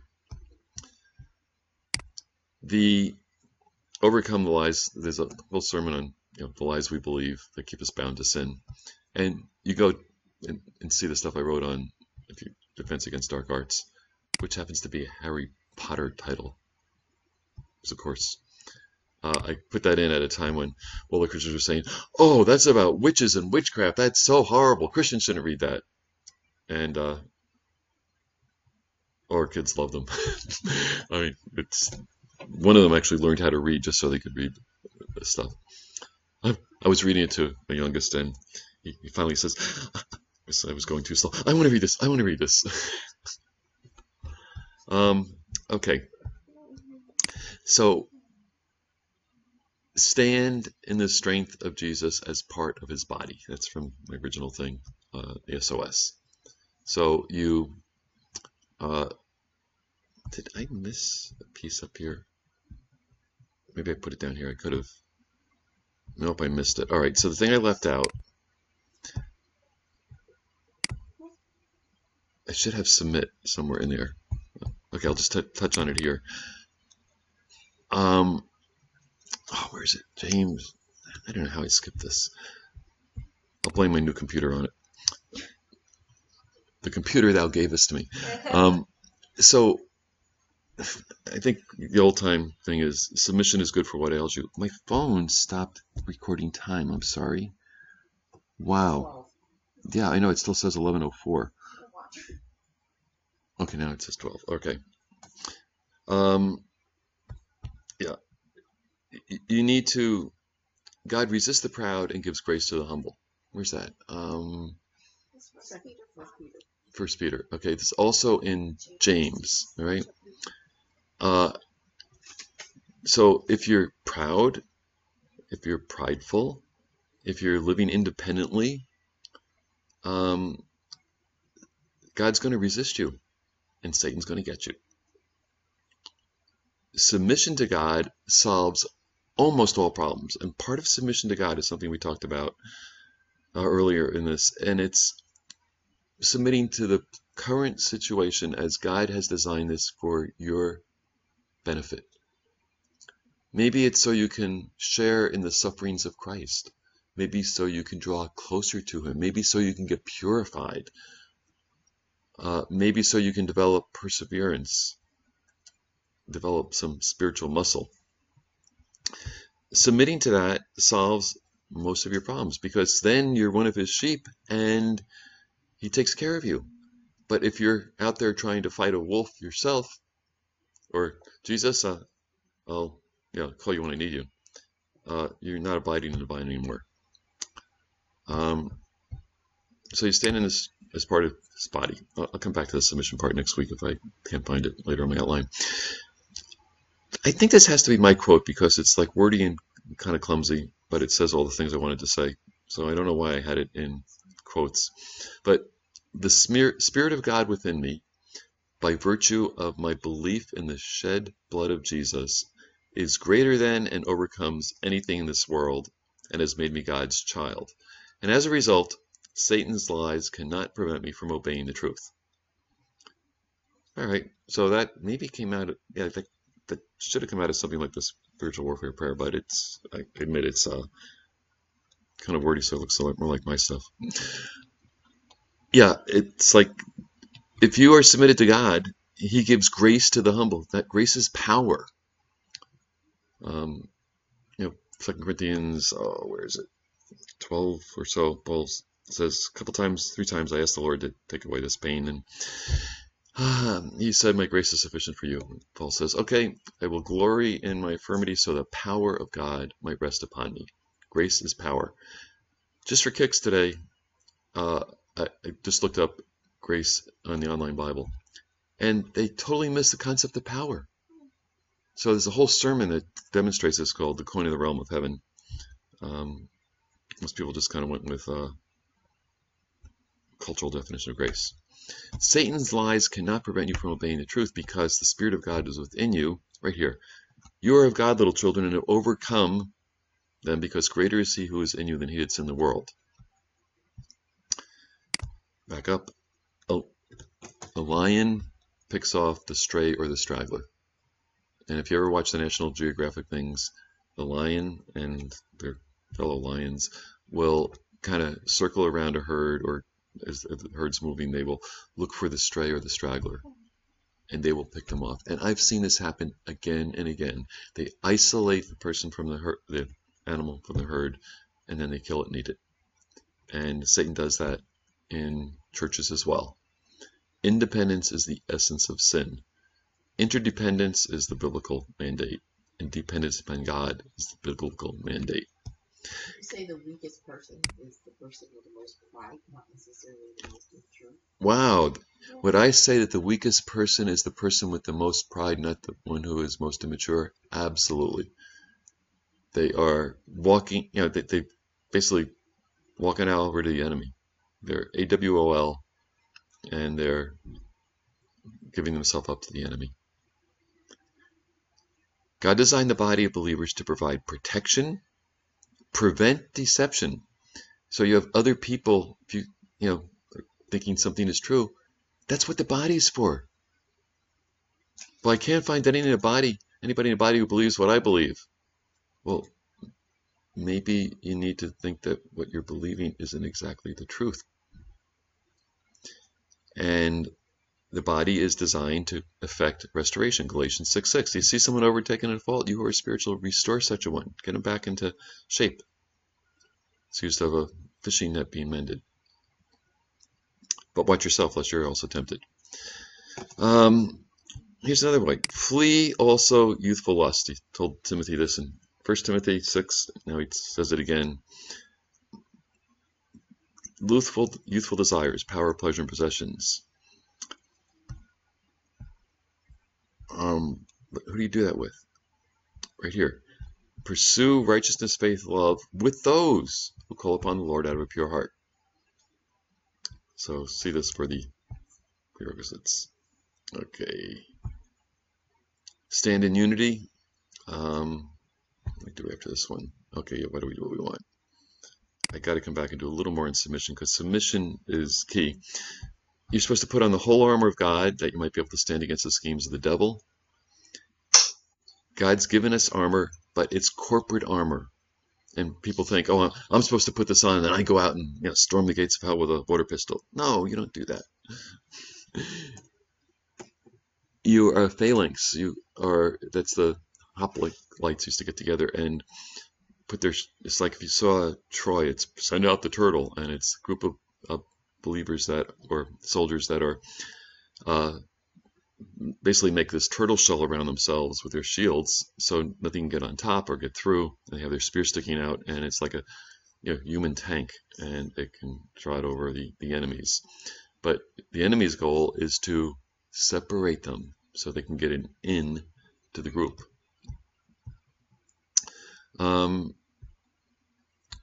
The overcome the lies, there's a whole sermon on the lies we believe that keep us bound to sin. And you go and see the stuff I wrote on Defense Against Dark Arts, which happens to be a Harry Potter title. Of course, I put that in at a time when all the Christians were saying, oh, that's about witches and witchcraft. That's so horrible. Christians shouldn't read that. And our kids love them. I mean, one of them actually learned how to read just so they could read this stuff. I was reading it to my youngest, and he finally says, I was going too slow. I want to read this. I want to read this. Okay. So, stand in the strength of Jesus as part of his body. That's from my original thing, the SOS. So you, did I miss a piece up here? Maybe I put it down here. I could have. Nope, I missed it. All right, so the thing I left out, I should have submit somewhere in there. Okay, I'll just touch on it here. Where is it? James. I don't know how I skipped this. I'll blame my new computer on it. The computer thou gavest to me. So I think the old time thing is submission is good for what ails you. My phone stopped recording time. I'm sorry. Wow. Yeah, I know. It still says 11:04. Okay, now it says 12. Okay. Yeah. You need to, God resists the proud and gives grace to the humble. Where's that? 1 Peter. Okay, this is also in James, all right? So if you're proud, if you're prideful, if you're living independently, God's going to resist you, and Satan's going to get you. Submission to God solves almost all problems, and part of submission to God is something we talked about earlier in this, and it's submitting to the current situation as God has designed this for your benefit. Maybe it's so you can share in the sufferings of Christ. Maybe so you can draw closer to him. Maybe so you can get purified. Maybe so you can develop perseverance, develop some spiritual muscle. Submitting to that solves most of your problems, because then you're one of his sheep and he takes care of you. But if you're out there trying to fight a wolf yourself, or Jesus, I'll call you when I need you, you're not abiding in the vine anymore. So you stand in this as part of his body. I'll come back to the submission part next week if I can't find it later on my outline. I think this has to be my quote because it's like wordy and kind of clumsy. but it says all the things I wanted to say. So I don't know why I had it in quotes. But the Spirit of God within me, by virtue of my belief in the shed blood of Jesus, is greater than and overcomes anything in this world and has made me God's child. And as a result, Satan's lies cannot prevent me from obeying the truth. All right, so that maybe came out of, yeah, I think that should have come out of something like this spiritual warfare prayer, but I admit it's kind of wordy, so it looks a lot more like my stuff. Yeah, it's like, if you are submitted to God, He gives grace to the humble. That grace is power. 2 Corinthians, where is it? 12 or so, Paul says a couple times, 3 times, I asked the Lord to take away this pain, and He said, my grace is sufficient for you. Paul says, okay, I will glory in my infirmity so the power of God might rest upon me. Grace is power. Just for kicks today, I just looked up grace on the online Bible, and they totally miss the concept of power. So there's a whole sermon that demonstrates this called The Coin of the Realm of Heaven. Most people just kind of went with cultural definition of grace. Satan's lies cannot prevent you from obeying the truth because the Spirit of God is within you, right here. You are of God, little children, and have overcome them because greater is He who is in you than he that's in the world. Back up. A lion picks off the stray or the straggler. And if you ever watch the National Geographic things, the lion and their fellow lions will kind of circle around a herd, or as the herd's moving, they will look for the stray or the straggler, and they will pick them off. And I've seen this happen again and again. They isolate the person from the animal from the herd, and then they kill it and eat it. And Satan does that in churches as well. Independence is the essence of sin. Interdependence is the biblical mandate, and dependence upon God is the biblical mandate. You say the weakest person is the person with the most pride, not necessarily the most mature. Wow. Would I say that the weakest person is the person with the most pride, not the one who is most immature? Absolutely. They are walking, they basically walking out over to the enemy. They're AWOL, and they're giving themselves up to the enemy. God designed the body of believers to provide protection, prevent deception. So you have other people, if you thinking something is true, that's what the body is for. Well, I can't find anybody in the body who believes what I believe. Well, maybe you need to think that what you're believing isn't exactly the truth. And the body is designed to effect restoration. Galatians 6:6. You see someone overtaken in fault, you who are spiritual, restore such a one. Get him back into shape. It's used of a fishing net being mended. But watch yourself, lest you're also tempted. Here's another way. Flee also youthful lust. He told Timothy this in 1 Timothy 6. Now he says it again. Youthful desires, power, pleasure, and possessions. But who do you do that with? Right here. Pursue righteousness, faith, love with those who call upon the Lord out of a pure heart. So see this for the prerequisites. Okay. Stand in unity. What do we after this one? Okay, what do we do? What we want? I got to come back and do a little more in submission, because submission is key. You're supposed to put on the whole armor of God that you might be able to stand against the schemes of the devil. God's given us armor, but it's corporate armor. And people think, oh, I'm supposed to put this on and then I go out and storm the gates of hell with a water pistol. No, you don't do that. You are a phalanx. That's the hoplites used to get together and put it's like if you saw Troy, it's send out the turtle, and it's a group of believers or soldiers that are basically make this turtle shell around themselves with their shields so nothing can get on top or get through. They have their spear sticking out, and it's like a human tank, and it can trot over the enemies. But the enemy's goal is to separate them so they can get in to the group.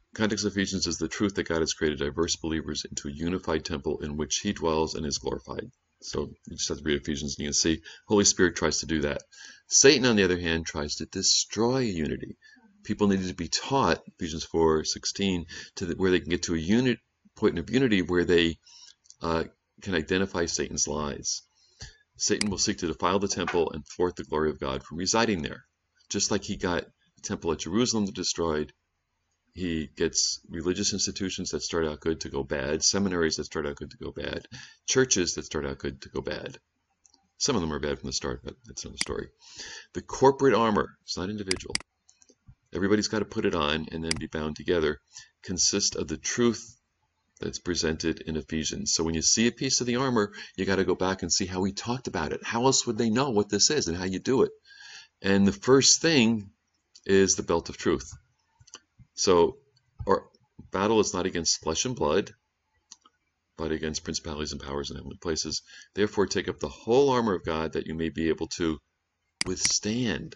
context of Ephesians is the truth that God has created diverse believers into a unified temple in which he dwells and is glorified. So you just have to read Ephesians and you can see Holy Spirit tries to do that. Satan, on the other hand, tries to destroy unity. People need to be taught, Ephesians 4:16, where they can get to a point of unity where they can identify Satan's lies. Satan will seek to defile the temple and thwart the glory of God from residing there. Just like he got the temple at Jerusalem destroyed, he gets religious institutions that start out good to go bad, seminaries that start out good to go bad, churches that start out good to go bad. Some of them are bad from the start, but that's another story. The corporate armor, it's not individual. Everybody's got to put it on and then be bound together, consists of the truth that's presented in Ephesians. So when you see a piece of the armor, you got to go back and see how we talked about it. How else would they know what this is and how you do it? And the first thing is the belt of truth. So our battle is not against flesh and blood, but against principalities and powers in heavenly places. Therefore, take up the whole armor of God that you may be able to withstand,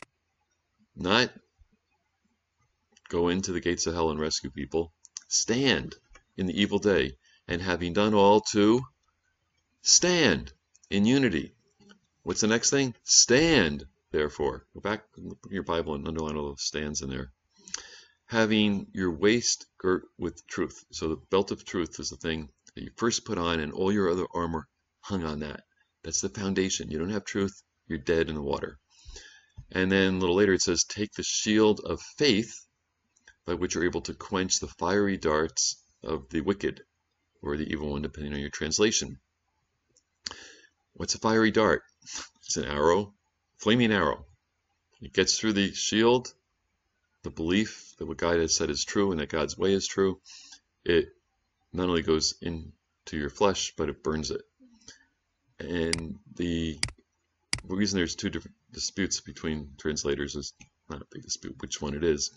not go into the gates of hell and rescue people. Stand in the evil day, and having done all, to stand in unity. What's the next thing? Stand, therefore. Go back in your Bible and underline all those stands in there. Having your waist girt with truth. So the belt of truth is the thing that you first put on, and all your other armor hung on that. That's the foundation. You don't have truth, you're dead in the water. And then a little later it says, take the shield of faith, by which you're able to quench the fiery darts of the wicked, or the evil one, depending on your translation. What's a fiery dart? It's an arrow, flaming arrow. It gets through the shield, the belief that what God has said is true and that God's way is true. It not only goes into your flesh, but it burns it. And the reason there's two different disputes between translators is not a big dispute which one it is.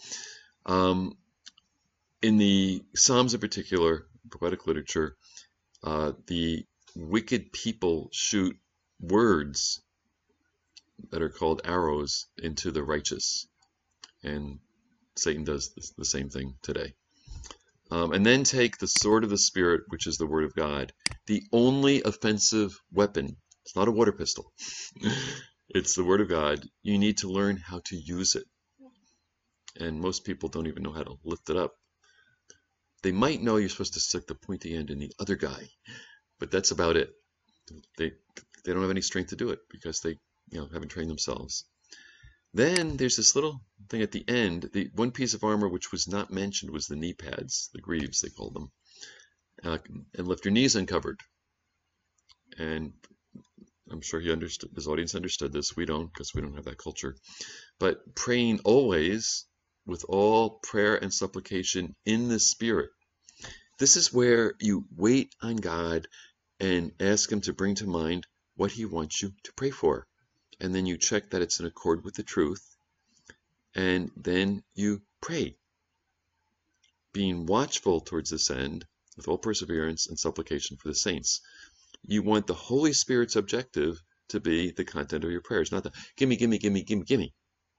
In the Psalms in particular, poetic literature, the wicked people shoot words that are called arrows into the righteous. And Satan does the same thing today. And then take the sword of the Spirit, which is the Word of God, the only offensive weapon. It's not a water pistol. It's the Word of God. You need to learn how to use it. And most people don't even know how to lift it up. They might know you're supposed to stick the pointy end in the other guy, but that's about it. They don't have any strength to do it because they haven't trained themselves. Then there's this little thing at the end. The one piece of armor which was not mentioned was the knee pads, the greaves they called them, and left your knees uncovered. And I'm sure his audience understood this. We don't, because we don't have that culture. But praying always with all prayer and supplication in the Spirit. This is where you wait on God and ask him to bring to mind what he wants you to pray for. And then you check that it's in accord with the truth. And then you pray, being watchful towards this end with all perseverance and supplication for the saints. You want the Holy Spirit's objective to be the content of your prayers, not the gimme, gimme, gimme, gimme, gimme.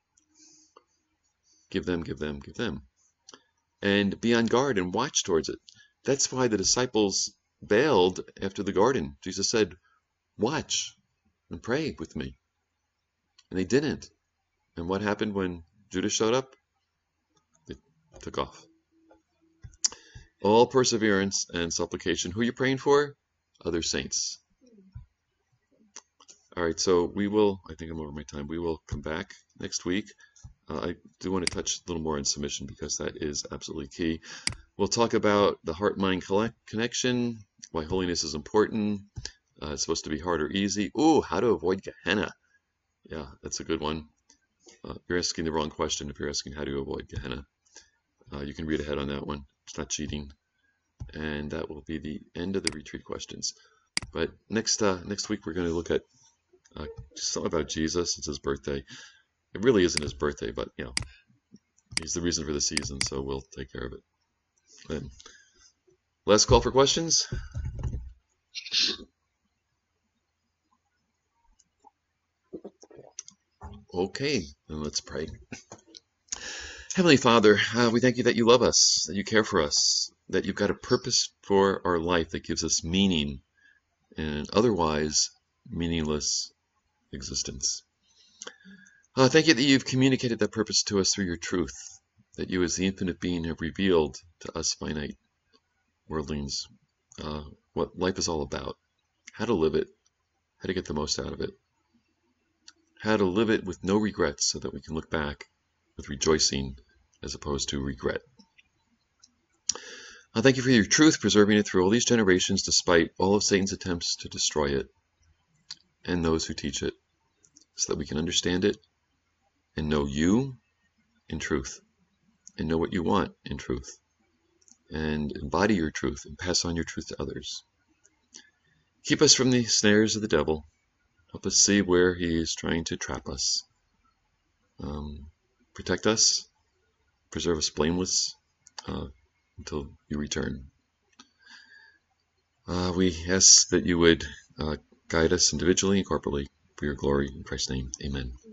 Give them, give them, give them. And be on guard and watch towards it. That's why the disciples bailed after the garden. Jesus said, watch and pray with me. And they didn't. And what happened when Judas showed up? They took off. All perseverance and supplication. Who are you praying for? Other saints. All right, so we will, I think I'm over my time, we will come back next week. I do want to touch a little more on submission because that is absolutely key. We'll talk about the heart-mind connection, why holiness is important. It's supposed to be hard or easy. Ooh, how to avoid Gehenna. Yeah, that's a good one. You're asking the wrong question if you're asking how to avoid Gehenna. You can read ahead on that one. It's not cheating. And that will be the end of the retreat questions. But next week we're going to look at something about Jesus. It's his birthday. It really isn't his birthday, but he's the reason for the season, so we'll take care of it. And last call for questions. Okay, then let's pray. Heavenly Father, we thank you that you love us, that you care for us, that you've got a purpose for our life that gives us meaning in an otherwise meaningless existence. Thank you that you've communicated that purpose to us through your truth, that you as the infinite being have revealed to us finite worldlings what life is all about, how to live it, how to get the most out of it, how to live it with no regrets so that we can look back with rejoicing as opposed to regret. Thank you for your truth, preserving it through all these generations despite all of Satan's attempts to destroy it and those who teach it, so that we can understand it and know you in truth and know what you want in truth and embody your truth and pass on your truth to others. Keep us from the snares of the devil. Help us see where he is trying to trap us. Protect us. Preserve us blameless until you return. We ask that you would guide us individually and corporately for your glory. In Christ's name, amen.